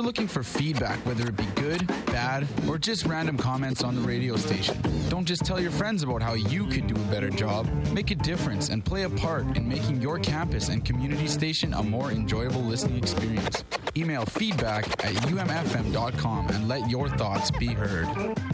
We're looking for feedback, whether it be good, bad, or just random comments on the radio station. Don't just tell your friends about how you could do a better job. Make a difference and play a part in making your campus and community station a more enjoyable listening experience. Email feedback@umfm.com and let your thoughts be heard.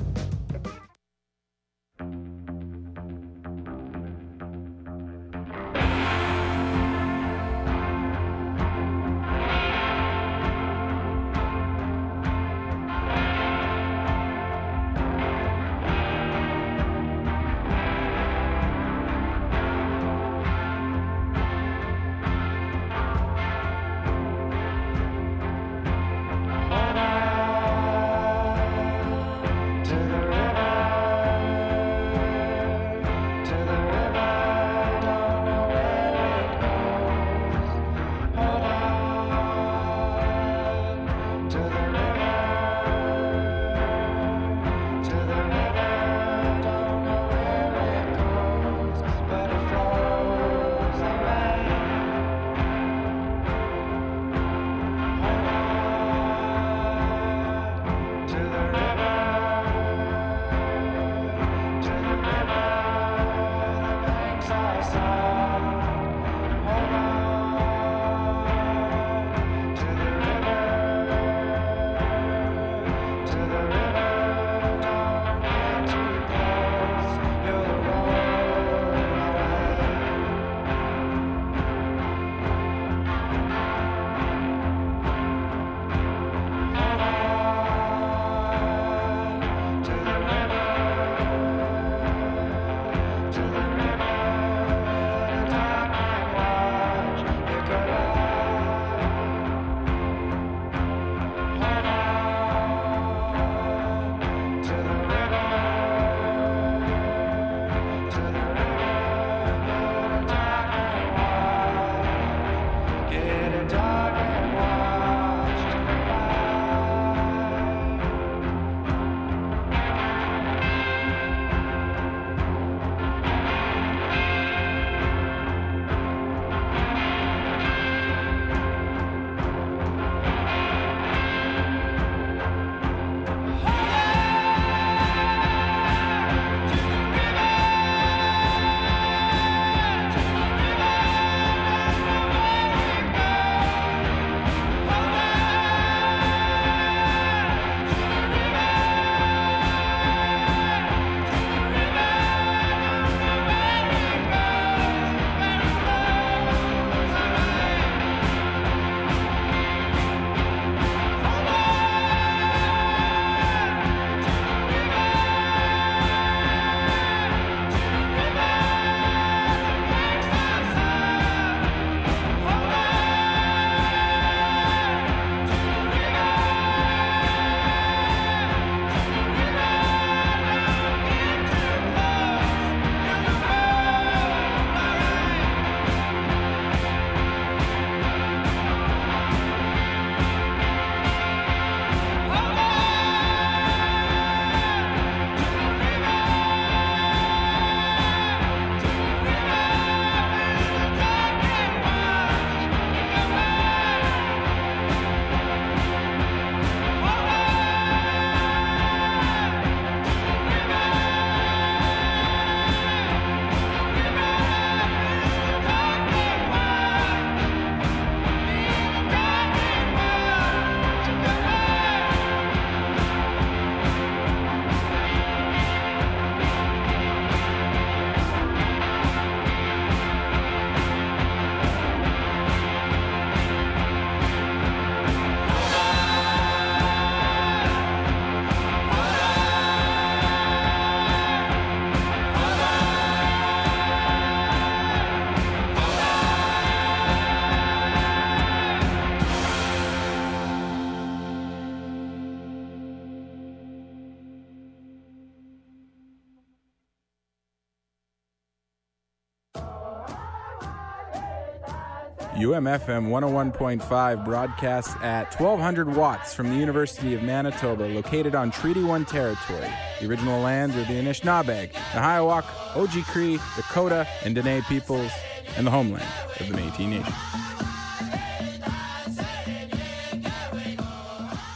UMFM 101.5 broadcasts at 1200 watts from the University of Manitoba, located on Treaty 1 territory. The original lands are the Anishinaabeg, the Hiawatha, Oji-Cree, Dakota, and Dene peoples, and the homeland of the Métis Nation.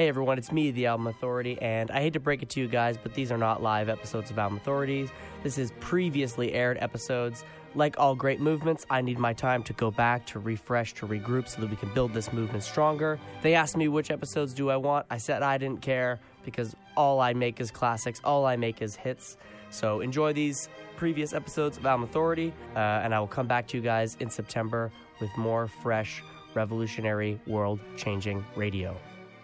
Hey everyone, it's me, the Album Authority, and I hate to break it to you guys, but these are not live episodes of Album Authorities. This is previously aired episodes. Like all great movements, I need my time to go back, to refresh, to regroup so that we can build this movement stronger. They asked me which episodes do I want. I said I didn't care because all I make is classics, all I make is hits. So enjoy these previous episodes of Album Authority, and I will come back to you guys in September with more fresh, revolutionary, world-changing radio.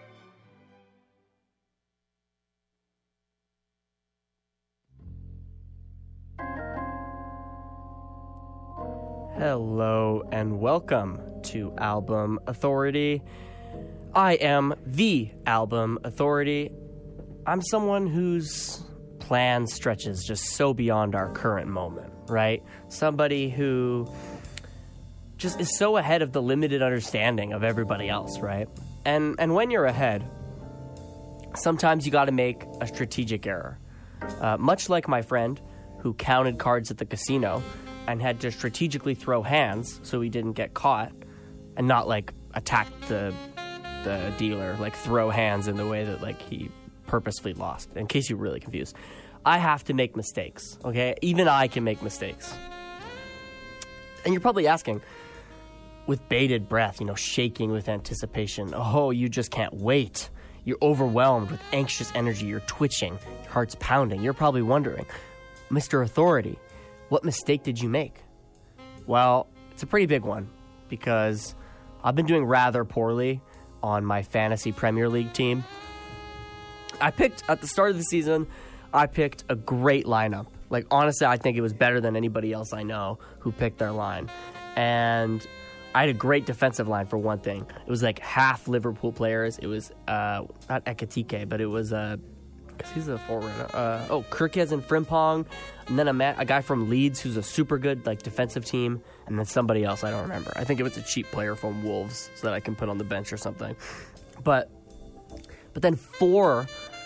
Hello and welcome to Album Authority. I am the Album Authority. I'm someone whose plan stretches just so beyond our current moment, right? Somebody who just is so ahead of the limited understanding of everybody else, right? And when you're ahead, sometimes you got to make a strategic error. Much like my friend who counted cards at the casino and had to strategically throw hands so he didn't get caught and not, like, attack the dealer, like, throw hands in the way that, like, he purposefully lost, in case you're really confused. I have to make mistakes, okay? Even I can make mistakes. And you're probably asking, with bated breath, shaking with anticipation, oh, you just can't wait. You're overwhelmed with anxious energy. You're twitching. Your heart's pounding. You're probably wondering, Mr. Authority, what mistake did you make? Well, it's a pretty big one because I've been doing rather poorly on my fantasy Premier League team. At the start of the season, I picked a great lineup. Like, honestly, I think it was better than anybody else I know who picked their line. And I had a great defensive line, for one thing. It was like half Liverpool players. It was, not Ekitike, but it was, because he's a forward. Kirkez and Frimpong. And then a guy from Leeds who's a super good, like, defensive team. And then somebody else, I don't remember. I think it was a cheap player from Wolves so that I can put on the bench or something. But then 4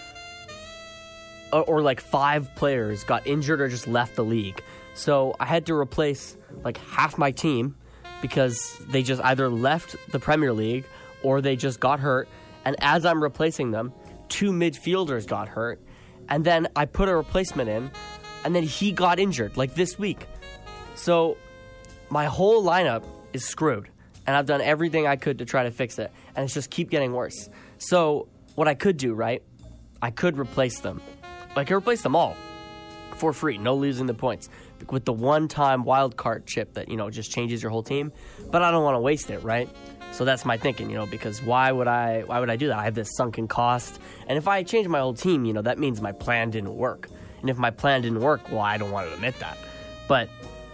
or like 5 players got injured or just left the league. So I had to replace like half my team because they just either left the Premier League or they just got hurt. And as I'm replacing them, 2 midfielders got hurt. And then I put a replacement in, and then he got injured, like this week. So my whole lineup is screwed. And I've done everything I could to try to fix it. And it's just keep getting worse. So what I could do, right? I could replace them. I could replace them all for free, no losing the points, with the one-time wild card chip that, just changes your whole team. But I don't want to waste it, right? So that's my thinking, because why would I do that? I have this sunken cost. And if I change my whole team, that means my plan didn't work. And if my plan didn't work, well, I don't want to admit that. But,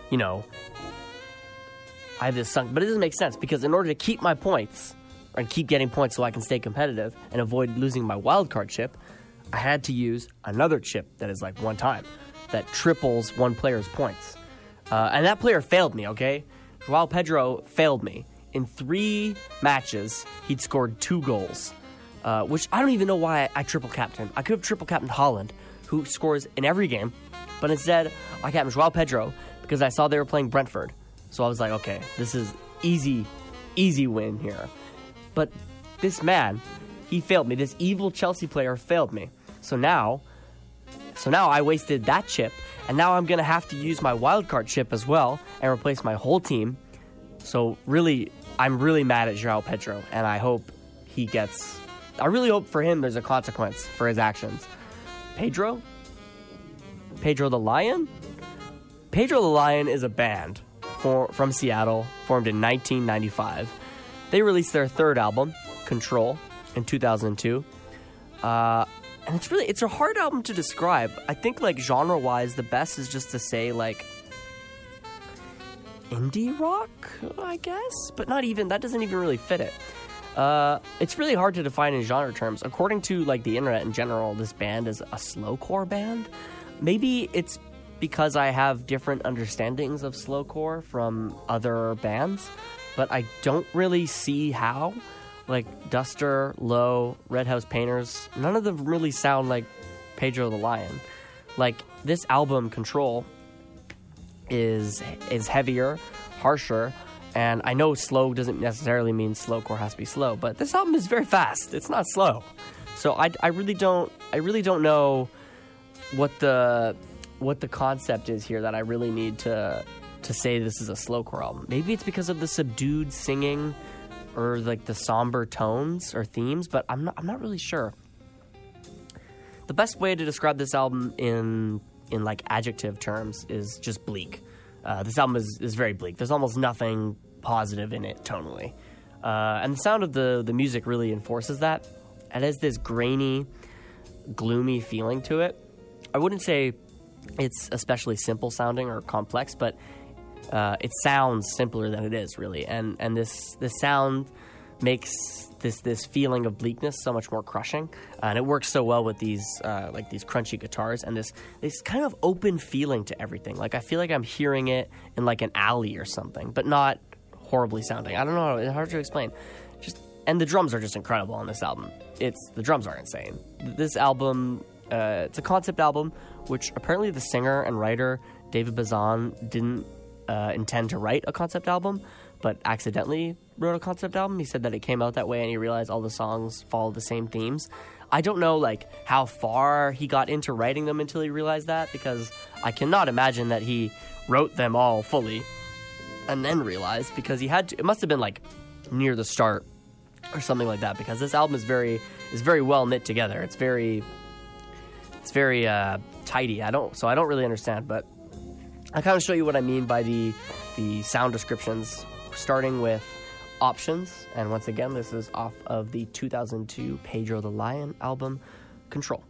I have this sunk. But it doesn't make sense because in order to keep my points and keep getting points so I can stay competitive and avoid losing my wild card chip, I had to use another chip that is like one time that triples one player's points. And that player failed me, okay? Joao Pedro failed me. In 3 matches, he'd scored 2 goals, which I don't even know why I triple capped him. I could have triple captained Haaland, who scores in every game, but instead I captained Joao Pedro because I saw they were playing Brentford. So I was like, okay, this is easy win here. But this man, he failed me. This evil Chelsea player failed me. So now I wasted that chip, and now I'm going to have to use my wildcard chip as well and replace my whole team. So really, I'm really mad at Joao Pedro, and I really hope for him there's a consequence for his actions. Pedro the Lion? Pedro the Lion is a band from Seattle, formed in 1995. They released their 3rd album, Control, in 2002. And it's a hard album to describe. I think, like, genre-wise, the best is just to say, like, indie rock, I guess? But not even, that doesn't even really fit it. It's really hard to define in genre terms. According to, like, the internet in general, this band is a slowcore band. Maybe it's because I have different understandings of slowcore from other bands, but I don't really see how. Like Duster, Low, Red House Painters, none of them really sound like Pedro the Lion. Like, this album, Control, is heavier, harsher, And I know slow doesn't necessarily mean slowcore has to be slow, but this album is very fast. It's not slow. So I really don't know what the concept is here that I really need to say this is a slowcore album. Maybe it's because of the subdued singing or like the somber tones or themes, but I'm not really sure. The best way to describe this album in like adjective terms is just bleak. This album is very bleak. There's almost nothing positive in it tonally. And the sound of the music really enforces that. It has this grainy, gloomy feeling to it. I wouldn't say it's especially simple sounding or complex, but it sounds simpler than it is, really. And this sound makes this feeling of bleakness so much more crushing, and it works so well with these crunchy guitars and this kind of open feeling to everything. Like I feel like I'm hearing it in like an alley or something, but not horribly sounding. I don't know, it's hard to explain. And the drums are just incredible on this album. The drums are insane. This album, it's a concept album, which apparently the singer and writer David Bazan didn't intend to write a concept album, but accidentally wrote a concept album. He said that it came out that way and he realized all the songs follow the same themes. I don't know like how far he got into writing them until he realized that, because I cannot imagine that he wrote them all fully and then realized, because he had to. It must have been like near the start or something like that, because this album is very well knit together. It's very tidy. I don't really understand, but I kind of show you what I mean by the sound descriptions, starting with Options. And once again, this is off of the 2002 Pedro the Lion album, Control.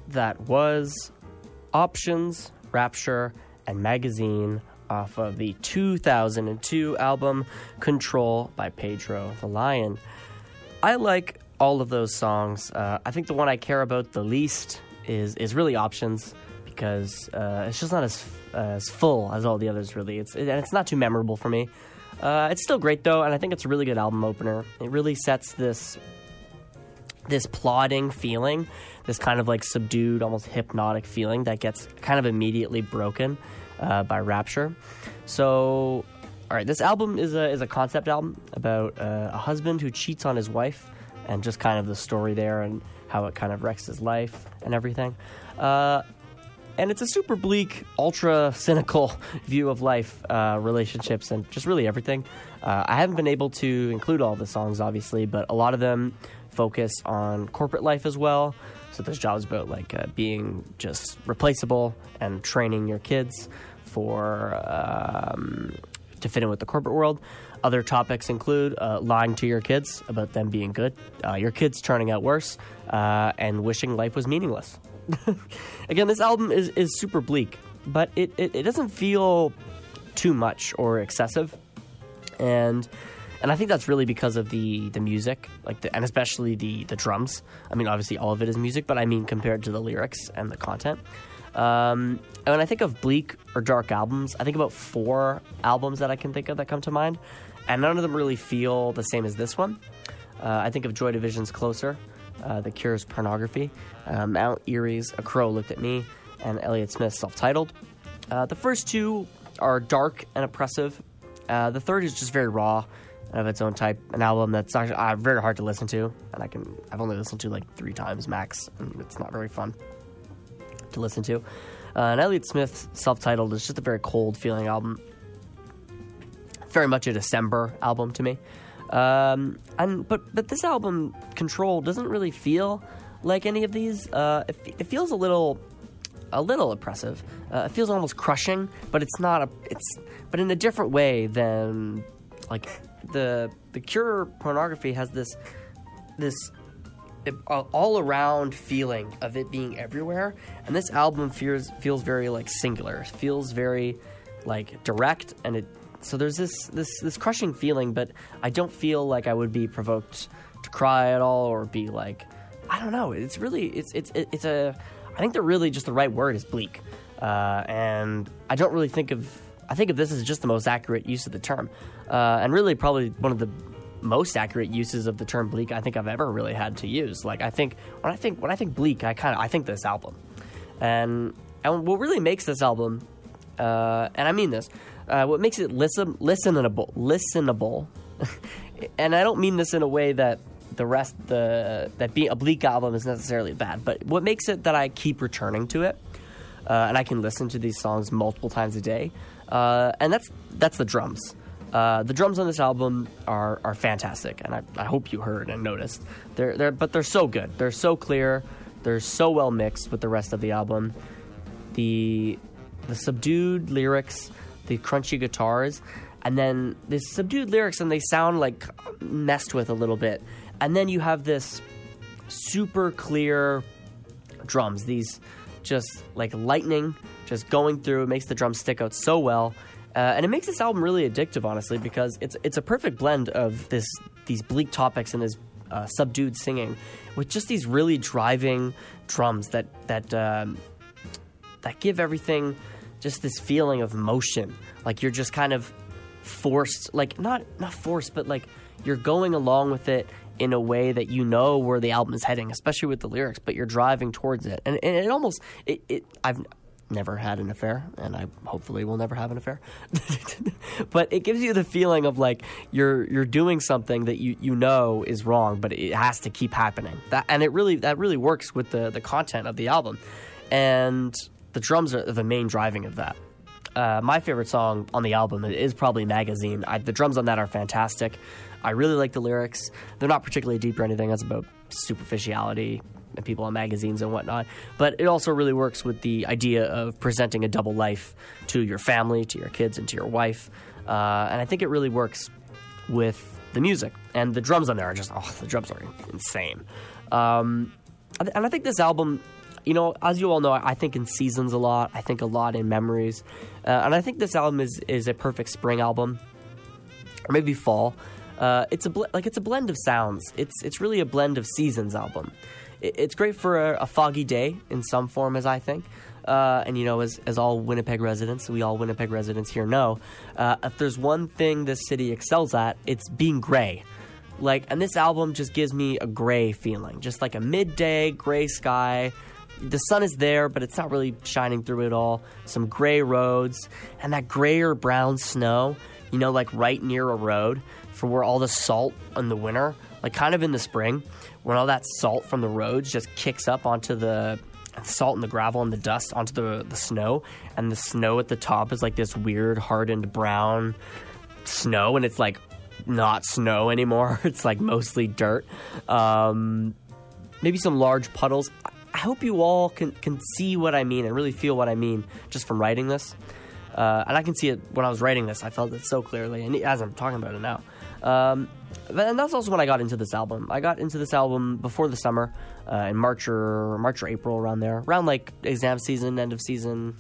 that was Options, Rapture, and Magazine off of the 2002 album Control by Pedro the Lion. I like all of those songs. I think the one I care about the least is really Options, because it's just not as full as all the others, really. It's not too memorable for me. It's still great, though, and I think it's a really good album opener. It really sets this plodding feeling, this kind of like subdued, almost hypnotic feeling that gets kind of immediately broken by Rapture. So, all right, this album is a concept album about a husband who cheats on his wife, and just kind of the story there and how it kind of wrecks his life and everything. And it's a super bleak, ultra cynical view of life, relationships, and just really everything. I haven't been able to include all the songs, obviously, but a lot of them focus on corporate life as well. So there's jobs about like being just replaceable and training your kids for to fit in with the corporate world. Other topics include lying to your kids about them being good, your kids turning out worse, and wishing life was meaningless. Again, this album is super bleak, but it doesn't feel too much or excessive, and I think that's really because of the music, and especially the drums. I mean, obviously all of it is music, but I mean compared to the lyrics and the content. And when I think of bleak or dark albums, I think about 4 albums that I can think of that come to mind, and none of them really feel the same as this one. I think of Joy Division's Closer, The Cure's Pornography, Mount Erie's A Crow Looked at Me, and Elliott Smith's Self-Titled. The first 2 are dark and oppressive. The third is just very raw of its own type, an album that's actually very hard to listen to, and I've only listened to like 3 times max, and it's not very fun to listen to. And Elliott Smith's Self-Titled is just a very cold feeling album, very much a December album to me. But this album, Control, doesn't really feel like any of these. It feels a little oppressive. It feels almost crushing, but but in a different way than like the Cure Pornography has this all around feeling of it being everywhere, and this album feels very like singular. It feels very like direct, and so there's this crushing feeling, but I don't feel like I would be provoked to cry at all, or be like, I don't know. It's really I think really just the right word is bleak, and I don't really think of this as just the most accurate use of the term, and really probably one of the most accurate uses of the term bleak I think I've ever really had to use. Like when I think bleak, I think this album, and what really makes this album, and I mean this, what makes it listenable, and I don't mean this in a way that that being a bleak album is necessarily bad, but what makes it that I keep returning to it, and I can listen to these songs multiple times a day, and that's the drums. The drums on this album are fantastic, and I hope you heard and noticed. But they're so good. They're so clear. They're so well mixed with the rest of the album. The subdued lyrics, the crunchy guitars, and then the subdued lyrics, and they sound like messed with a little bit. And then you have this super clear drums, these just like lightning just going through. It makes the drums stick out so well. And it makes this album really addictive, honestly, because it's a perfect blend of these bleak topics and this subdued singing with just these really driving drums that give everything just this feeling of motion. Like you're just kind of forced, like not forced, but like you're going along with it in a way that you know where the album is heading, especially with the lyrics, but you're driving towards it. And it almost, I've never had an affair, and I hopefully will never have an affair. But it gives you the feeling of like you're doing something that you know is wrong, but it has to keep happening. That really works with the content of the album, and the drums are the main driving of that. My favorite song on the album is probably Magazine. The drums on that are fantastic. I really like the lyrics. They're not particularly deep or anything. That's about superficiality and people on magazines and whatnot. But it also really works with the idea of presenting a double life to your family, to your kids, and to your wife. And I think it really works with the music. And the drums on there are just, the drums are insane. And I think this album as you all know, I think in seasons a lot. I think a lot in memories. And I think this album is a perfect spring album, or maybe fall. It's a blend of sounds. It's really a blend of seasons album. It's great for a foggy day in some form, as I think. And as all Winnipeg residents, we all Winnipeg residents here know, if there's one thing this city excels at, it's being gray. And this album just gives me a gray feeling, just like a midday gray sky. The sun is there, but it's not really shining through it all. Some gray roads and that gray or brown snow, right near a road for where all the salt in the winter, kind of in the spring, when all that salt from the roads just kicks up onto the salt and the gravel and the dust onto the snow, and the snow at the top is this weird hardened brown snow, and it's not snow anymore. It's mostly dirt. Maybe some large puddles. I hope you all can see what I mean and really feel what I mean just from writing this. And I can see it when I was writing this. I felt it so clearly, and as I'm talking about it now. And that's also when I got into this album. I got into this album before the summer, in March or April, around there. Around exam season, end of season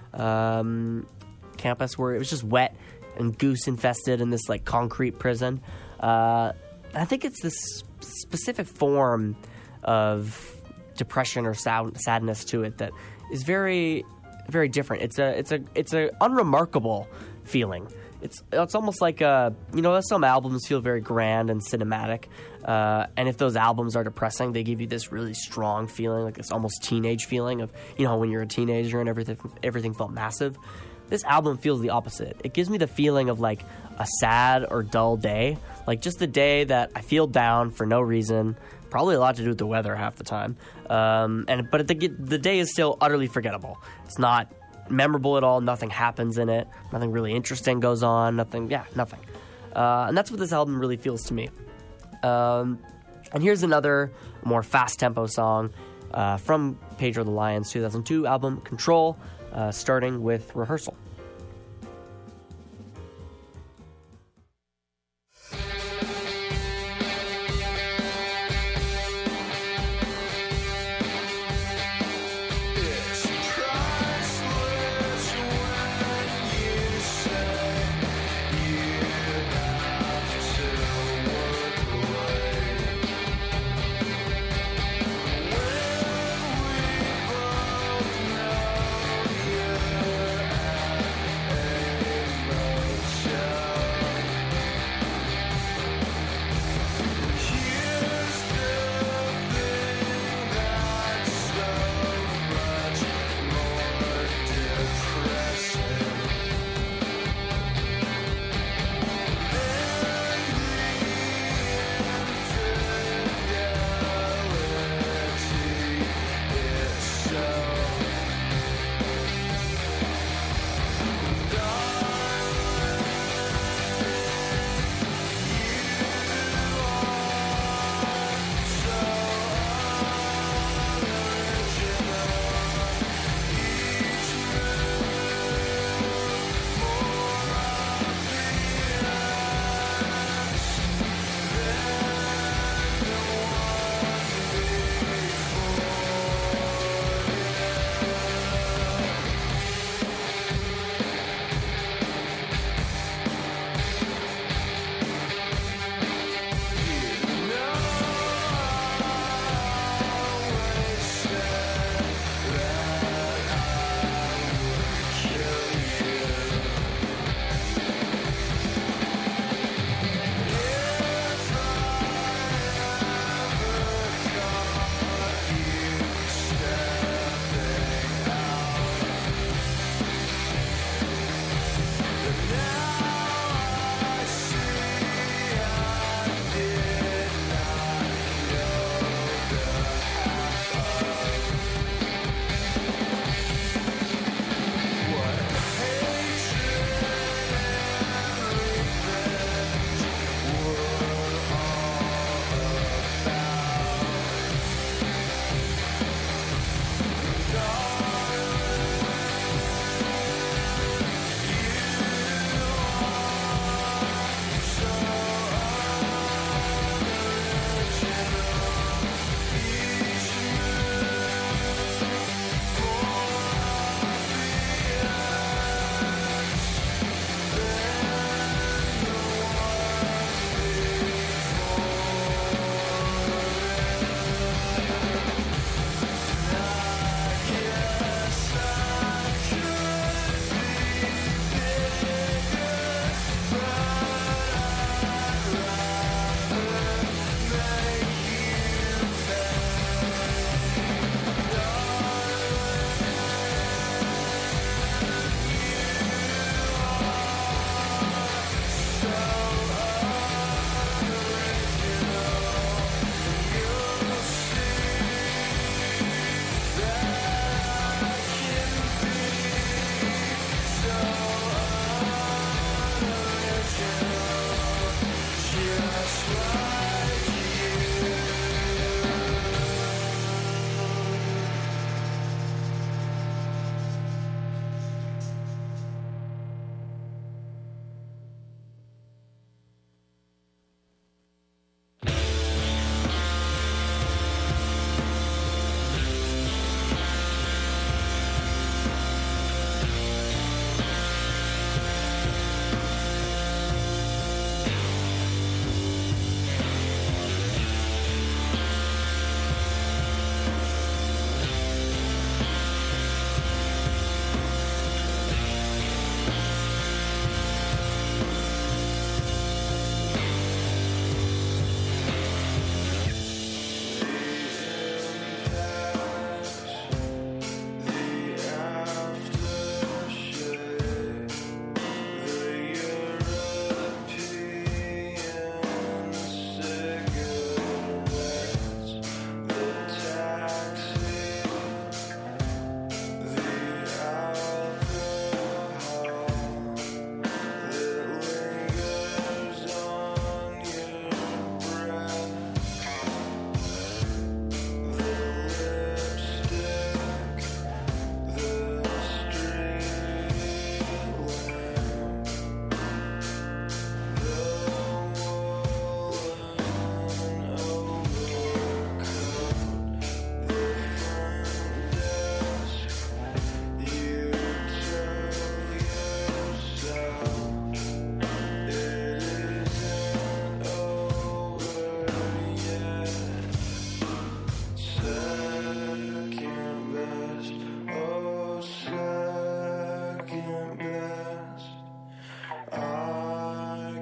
campus, where it was just wet and goose infested in this concrete prison. I think it's this specific form of depression or sadness to it that is very, very different. It's a unremarkable feeling. It's almost like some albums feel very grand and cinematic, and if those albums are depressing, they give you this really strong feeling, this almost teenage feeling of when you're a teenager and everything felt massive. This album feels the opposite. It gives me the feeling of a sad or dull day, just a day that I feel down for no reason. Probably a lot to do with the weather half the time, but the day is still utterly forgettable. It's not memorable at all. Nothing happens in it. Nothing really interesting goes on. Nothing. And that's what this album really feels to me. And here's another more fast tempo song from Pedro the Lion's 2002 album Control, starting with Rehearsal.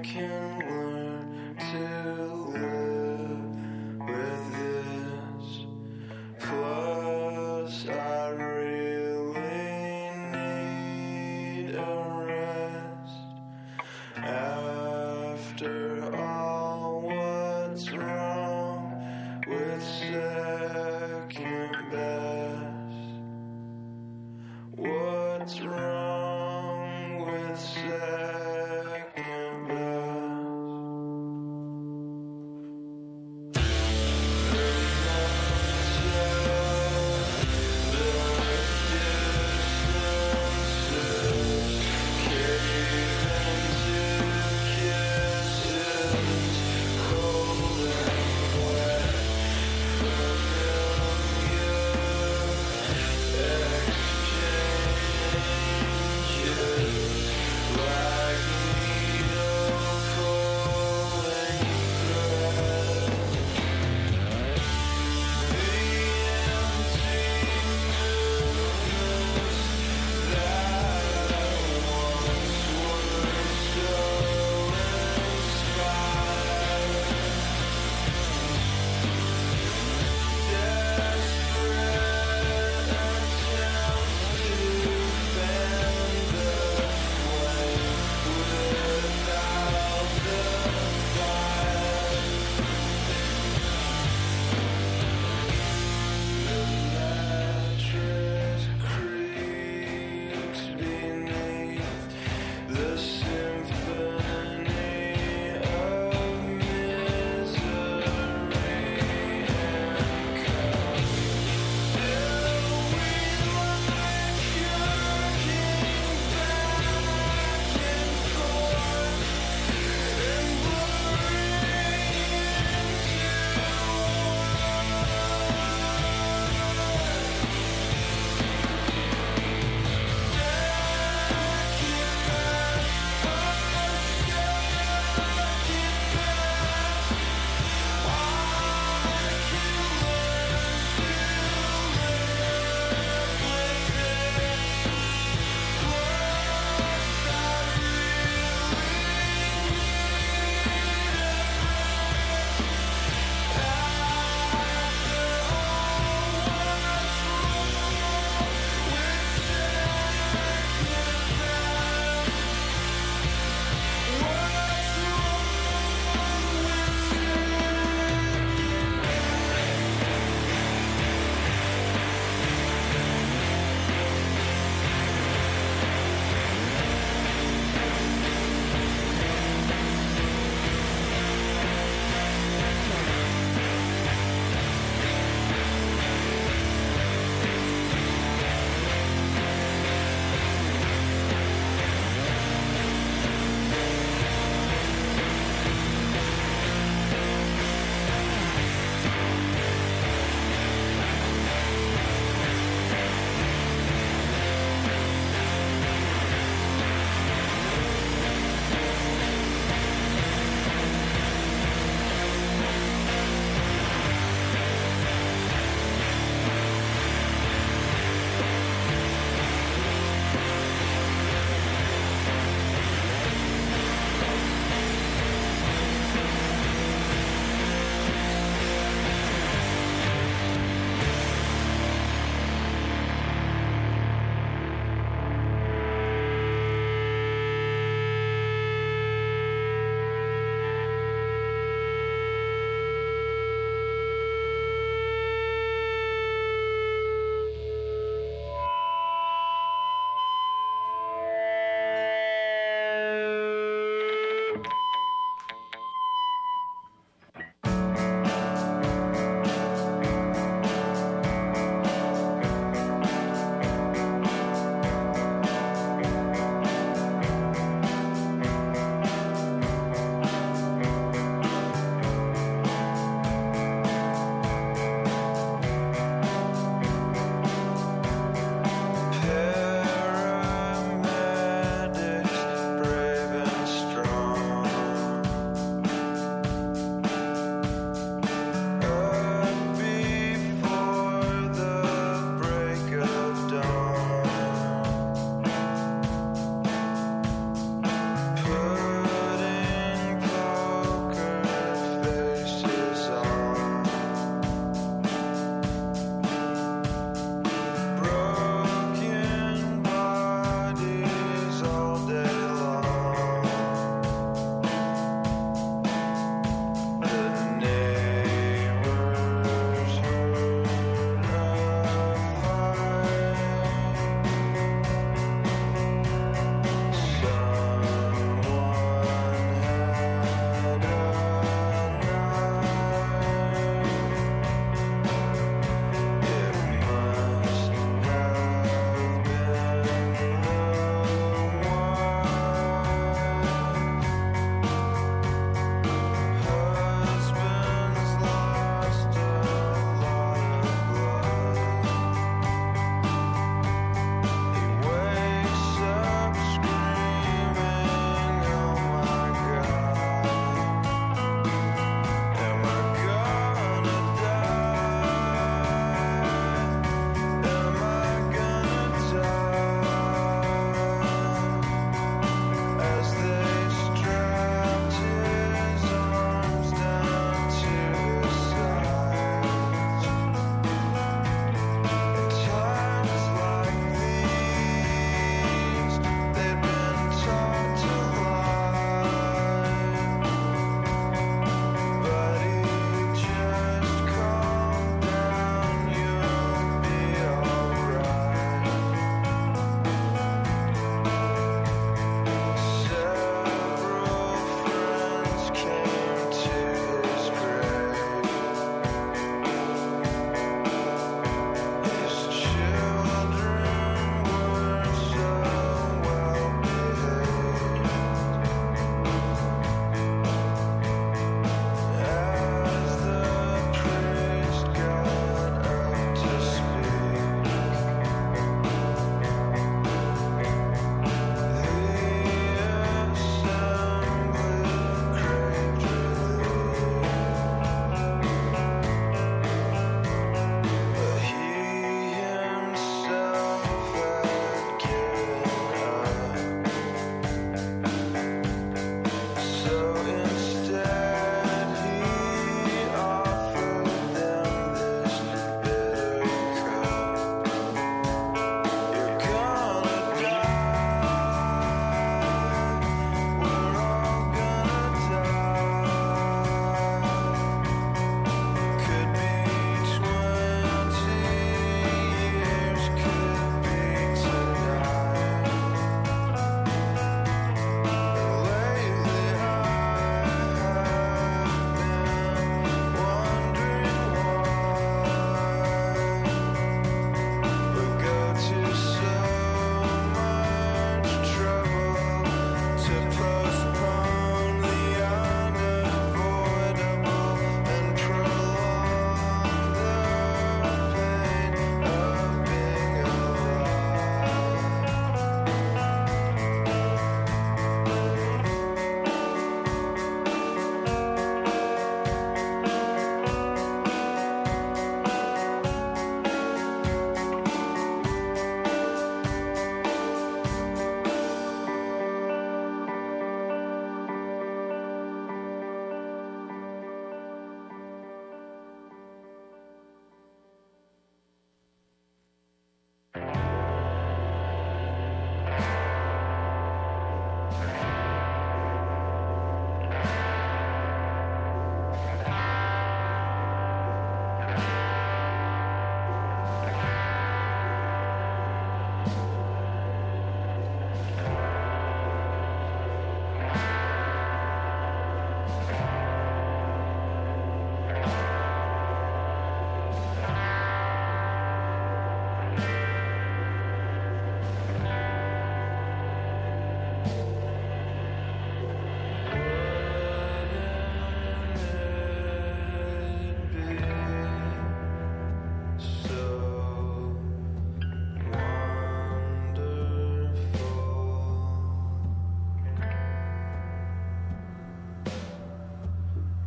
can learn to live with this. Plus, I really need a rest. After all, what's wrong with second best? What's wrong with second best? Distances cave into kisses.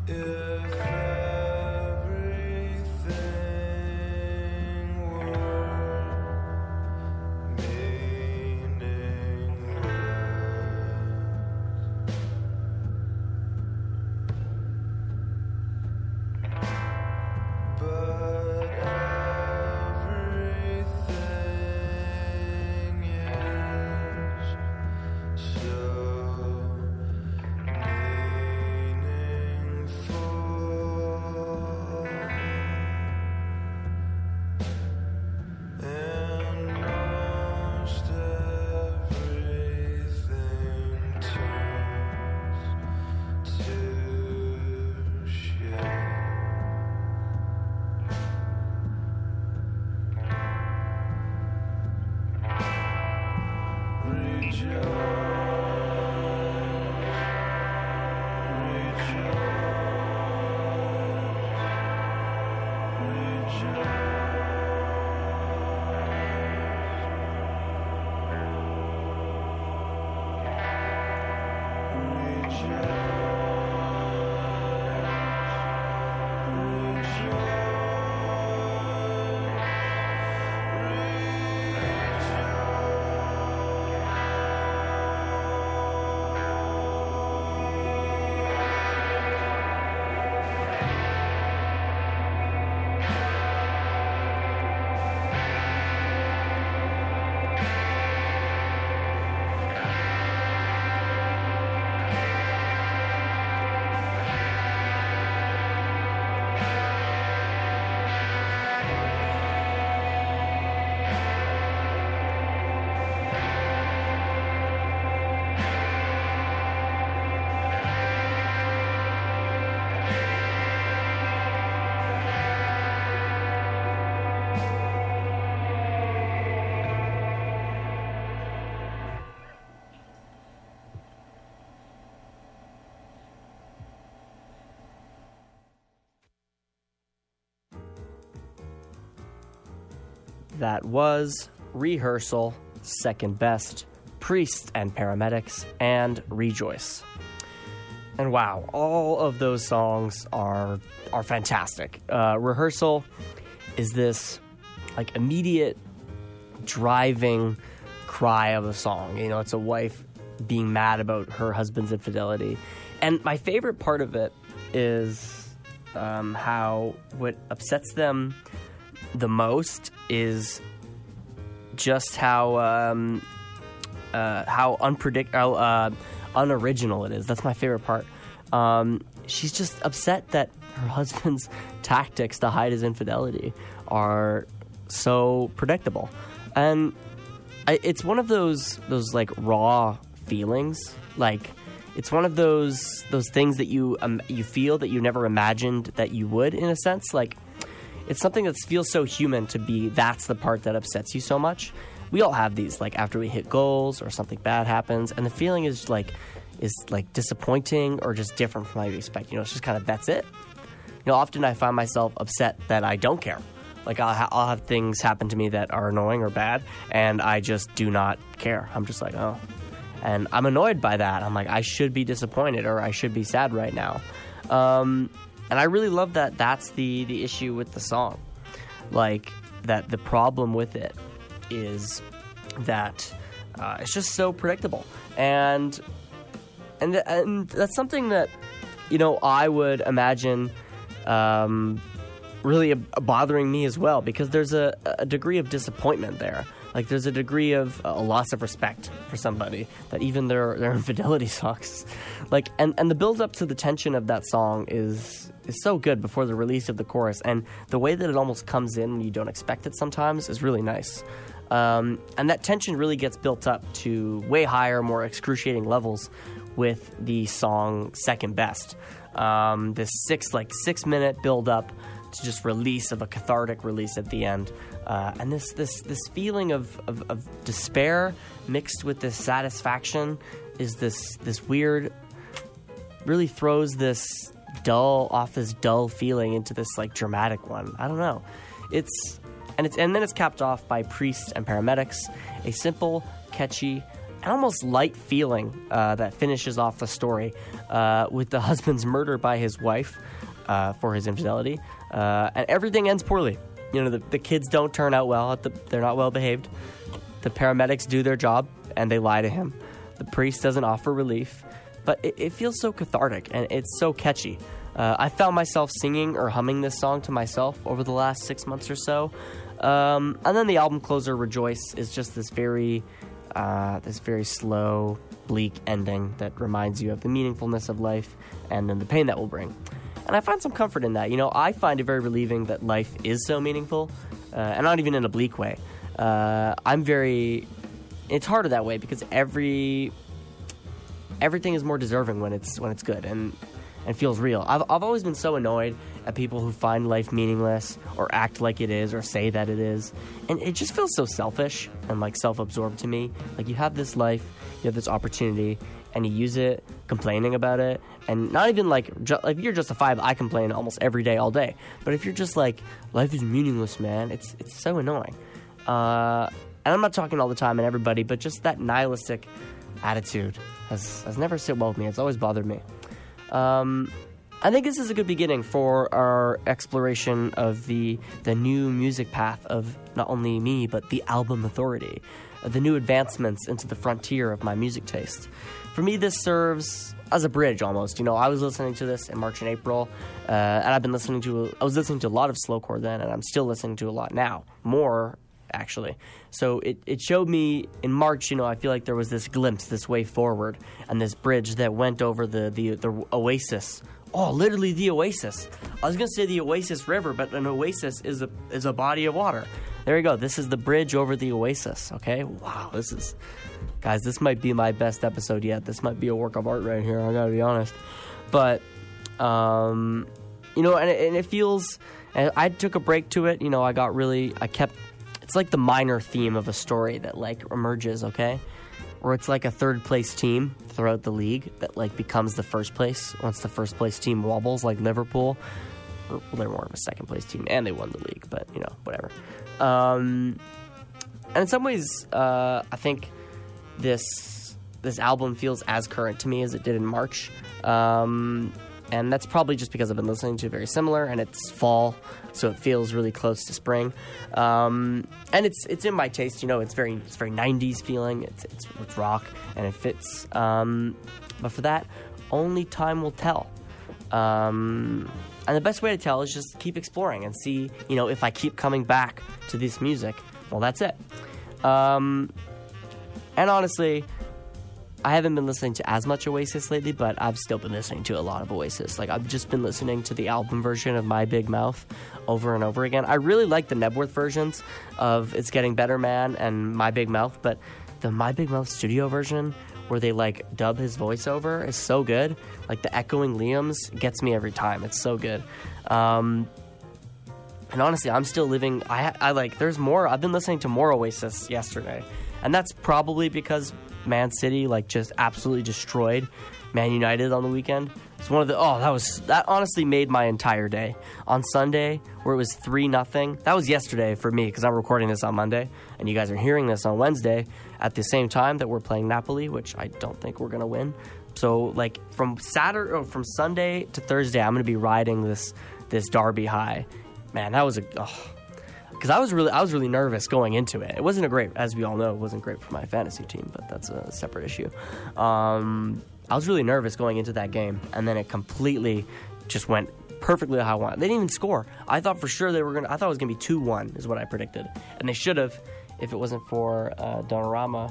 if everything were meaningless. But everything is so meaningful, and most everything turns to shit. That was Rehearsal, Second Best, Priests and Paramedics, and Rejoice. And wow, all of those songs are fantastic. Rehearsal is this like immediate driving cry of a song. You know, it's a wife being mad about her husband's infidelity. And my favorite part of it is how what upsets them the most is just how unoriginal it is. That's my favorite part. She's just upset that her husband's tactics to hide his infidelity are so predictable, and it's one of those like raw feelings. Like it's one of those things that you feel that you never imagined that you would, in a sense. Like it's something that feels so human to be. That's the part that upsets you so much. We all have these, like after we hit goals or something bad happens, and the feeling is like disappointing or just different from how you expect. You know, it's just kind of that's it. You know, often I find myself upset that I don't care. Like I'll have things happen to me that are annoying or bad, and I just do not care. I'm just like, oh. And I'm annoyed by that. I'm like, I should be disappointed or I should be sad right now. And I really love that that's the issue with the song. Like, that the problem with it is that it's just so predictable. And that's something that, you know, I would imagine really bothering me as well, because there's a degree of disappointment there. Like, there's a degree of a loss of respect for somebody that even their infidelity sucks. Like, and the build up to the tension of that song is so good before the release of the chorus, and the way that it almost comes in when you don't expect it sometimes is really nice. And that tension really gets built up to way higher, more excruciating levels with the song Second Best. This 6 minute build up to just release of a cathartic release at the end. And this feeling of despair mixed with this satisfaction is this weird, really throws this dull feeling into this like dramatic one. I don't know. And then it's capped off by Priests and Paramedics, a simple, catchy, almost light feeling that finishes off the story with the husband's murder by his wife for his infidelity, and everything ends poorly. You know, the kids don't turn out well. They're not well behaved. The paramedics do their job, and they lie to him. The priest doesn't offer relief, but it feels so cathartic, and it's so catchy. I found myself singing or humming this song to myself over the last 6 months or so. And then the album closer, Rejoice, is just this very slow, bleak ending that reminds you of the meaningfulness of life and then the pain that will bring. And I find some comfort in that. You know, I find it very relieving that life is so meaningful, and not even in a bleak way. It's harder that way because everything is more deserving when it's good and feels real. I've always been so annoyed at people who find life meaningless or act like it is or say that it is. And it just feels so selfish and like self-absorbed to me. Like, you have this life, you have this opportunity, and you use it complaining about it. And not even like if you're justifiable, I complain almost every day, all day. But if you're just like, life is meaningless, man, it's so annoying. And I'm not talking all the time and everybody, but just that nihilistic attitude has never sit well with me. It's always bothered me. I think this is a good beginning for our exploration of the new music path of not only me, but the Album Authority, the new advancements into the frontier of my music taste. For me, this serves as a bridge almost. You know, I was listening to this in March and April, and I was listening to a lot of slowcore then, and I'm still listening to a lot now, more actually. So it showed me in March, you know, I feel like there was this glimpse, this way forward, and this bridge that went over the oasis. Oh, literally the oasis. I was going to say the Oasis River, but an oasis is a body of water. There you go. This is the bridge over the oasis, okay? Wow, guys, this might be my best episode yet. This might be a work of art right here, I got to be honest. But, you know, and it feels, and I took a break to it, you know, it's like the minor theme of a story that, like, emerges, okay? Or it's like a third-place team throughout the league that, like, becomes the first place once the first-place team wobbles, like Liverpool. Well, they're more of a second-place team, and they won the league, but, you know, whatever. And in some ways, I think this album feels as current to me as it did in March. And that's probably just because I've been listening to very similar, and it's fall, so it feels really close to spring. And it's in my taste, you know. It's very 90s feeling. It's rock, and it fits. But for that, only time will tell. And the best way to tell is just keep exploring and see, you know, if I keep coming back to this music, well, that's it. And honestly, I haven't been listening to as much Oasis lately, but I've still been listening to a lot of Oasis. Like, I've just been listening to the album version of My Big Mouth over and over again. I really like the Nebworth versions of It's Getting Better Man and My Big Mouth, but the My Big Mouth studio version where they, like, dub his voice over is so good. Like, the echoing Liam's gets me every time. It's so good. And honestly, I'm still living... there's more... I've been listening to more Oasis yesterday. And that's probably because Man City, like, just absolutely destroyed Man United on the weekend. It's one of the... that honestly made my entire day. On Sunday, where it was 3-0, that was yesterday for me, because I'm recording this on Monday, and you guys are hearing this on Wednesday at the same time that we're playing Napoli, which I don't think we're going to win. So, like, from Sunday to Thursday, I'm going to be riding this derby high. Man, that was because I was really nervous going into it. It wasn't as we all know, it wasn't great for my fantasy team, but that's a separate issue. I was really nervous going into that game, and then it completely just went perfectly how I wanted. They didn't even score. I thought for sure I thought it was going to be 2-1 is what I predicted. And they should have if it wasn't for Donnarumma.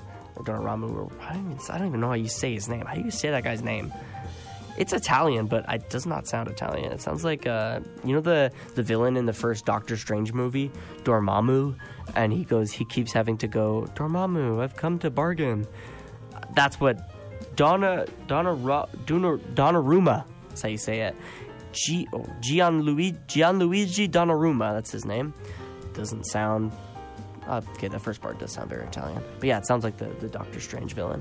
I don't even know how you say his name. How do you say that guy's name? It's Italian, but it does not sound Italian. It sounds like, you know the villain in the first Doctor Strange movie, Dormammu? And he keeps having to go, Dormammu, I've come to bargain. That's what Donnarumma, that's how you say it. Gianluigi Donnarumma, that's his name. Doesn't sound... okay, the first part does sound very Italian. But yeah, it sounds like the Doctor Strange villain.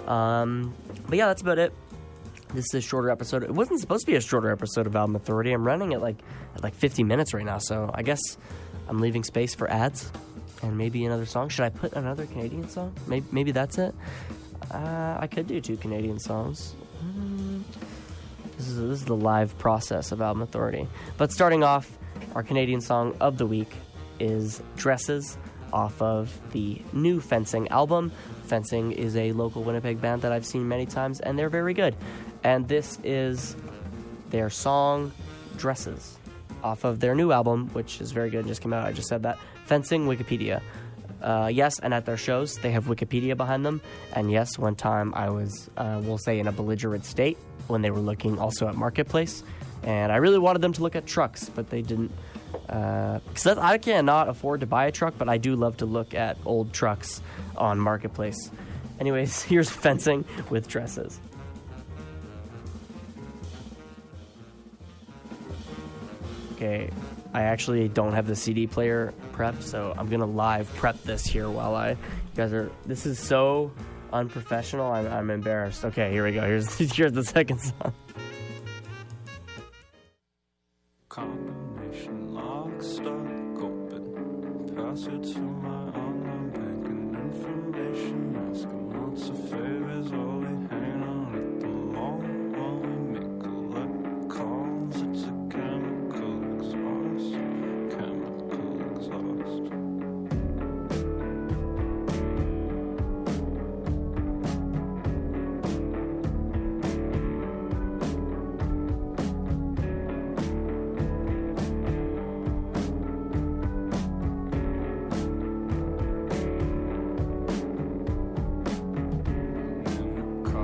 But yeah, that's about it. This is a shorter episode. It wasn't supposed to be a shorter episode of Album Authority. I'm running at like 50 minutes right now, so I guess I'm leaving space for ads and maybe another song. Should I put another Canadian song? Maybe that's it. I could do 2 Canadian songs. This is the live process of Album Authority. But starting off, our Canadian song of the week is Dresses off of the new Fencing album. Fencing is a local Winnipeg band that I've seen many times, and they're very good. And this is their song Dresses off of their new album, which is very good and just came out. I just said that. Fencing Wikipedia. Yes, and at their shows, they have Wikipedia behind them. And yes, one time I was, we'll say, in a belligerent state when they were looking also at Marketplace. And I really wanted them to look at trucks, but they didn't. Because I cannot afford to buy a truck, but I do love to look at old trucks on Marketplace. Anyways, here's Fencing with Dresses. Okay, I actually don't have the CD player prepped, so I'm gonna live prep this here while you guys are. This is so unprofessional. I'm embarrassed. Okay, here we go. Here's the second song. Combination lock, stock, open. Passwords for my online banking information. Asking lots of favors while we hang out at the mall. While we make collect calls. It's a chemical exhaust. Chemical exhaust. In a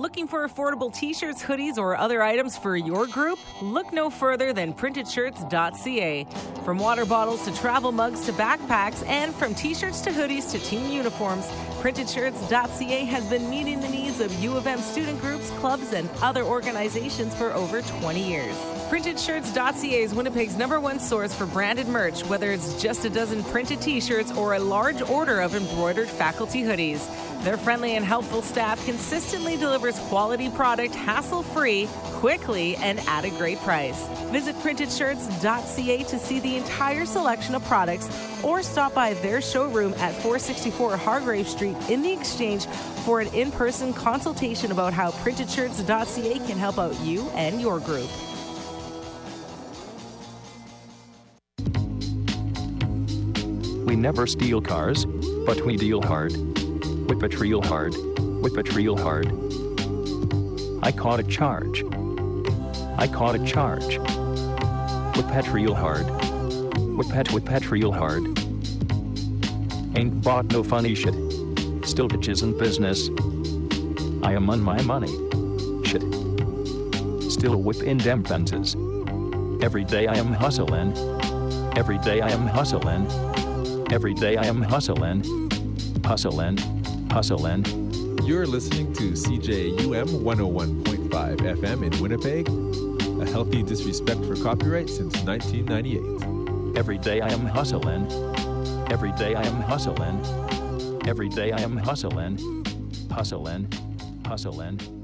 Looking for affordable t-shirts, hoodies, or other items for your group? Look no further than printedshirts.ca. From water bottles to travel mugs to backpacks, and from t-shirts to hoodies to team uniforms, printedshirts.ca has been meeting the needs of U of M student groups, clubs, and other organizations for over 20 years. Printedshirts.ca is Winnipeg's #1 source for branded merch, whether it's just a dozen printed t-shirts or a large order of embroidered faculty hoodies. Their friendly and helpful staff consistently delivers quality product hassle-free, quickly, and at a great price. Visit printedshirts.ca to see the entire selection of products or stop by their showroom at 464 Hargrave Street in the Exchange for an in-person consultation about how printedshirts.ca can help out you and your group. We never steal cars, but we deal hard. Whip it real hard. Whip it real hard. I caught a charge. I caught a charge. Whip it real hard. Whip it real hard. Ain't bought no funny shit. Still bitches in business. I am on my money. Shit. Still whipping them fences. Every day I am hustling. Every day I am hustling. Every day I am hustling. Hustling. Hustling. You're listening to CJUM 101.5 FM in Winnipeg, a healthy disrespect for copyright since 1998. Every day I am hustling. Every day I am hustling. Every day I am hustling. Hustling. Hustling.